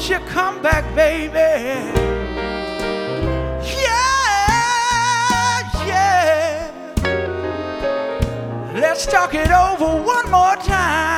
won't you come back, baby? Yeah, yeah. Let's talk it over one more time.